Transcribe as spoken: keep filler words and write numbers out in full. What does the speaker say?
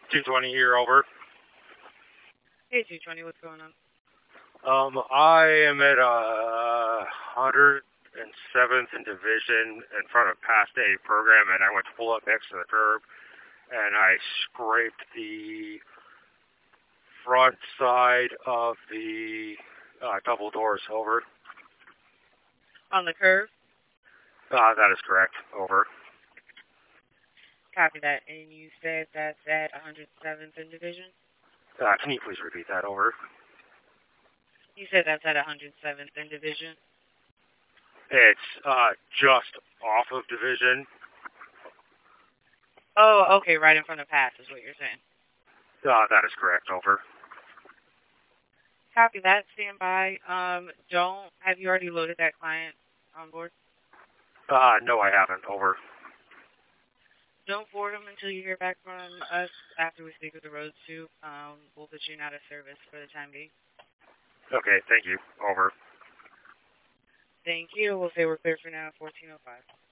two twenty here, over. Hey, two twenty, what's going on? Um, I am at uh, one hundred seventh in Division in front of past A program, and I went to pull up next to the curb, and I scraped the front side of the uh, double doors, over. On the curve? Uh, that is correct, over. Copy that. And you said that's at one hundred seventh in Division? Uh, can you please repeat that, over? You said that's at one hundred seventh in Division? It's uh, just off of Division. Oh, okay, right in front of Pass is what you're saying. Uh, that is correct, over. Copy that, stand by. Um, don't, have you already loaded that client on board? Uh, no, I haven't, over. Don't board them until you hear back from us after we speak with the road soup. Um, we'll put you out of service for the time being. Okay, thank you, over. Thank you. We'll say we're clear for now, fourteen oh five.